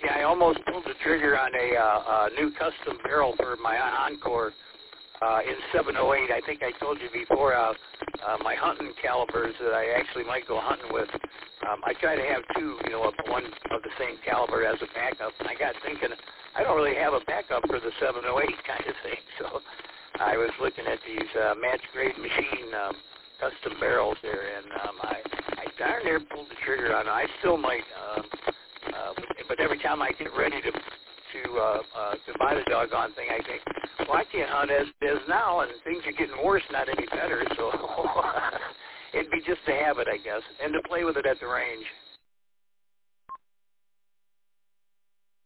Yeah, I almost pulled the trigger on a new custom barrel for my Encore in 708. I think I told you before, my hunting calibers that I actually might go hunting with. I try to have two, one of the same caliber as a backup. And I got thinking, I don't really have a backup for the 708 kind of thing. So I was looking at these match grade machine custom barrels there, and I darn near pulled the trigger on it. I still might, but every time I get ready to buy the doggone thing, I think, well, I can't hunt as it is now, and things are getting worse, not any better. So it'd be just to have it, I guess, and to play with it at the range.